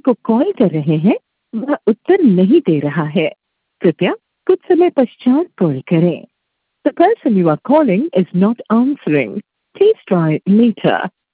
को कॉल कर रहे हैं वह उत्तर नहीं दे रहा है। कृपया कुछ समय पश्चात कॉल करें। The person you are calling is not answering. Please try later.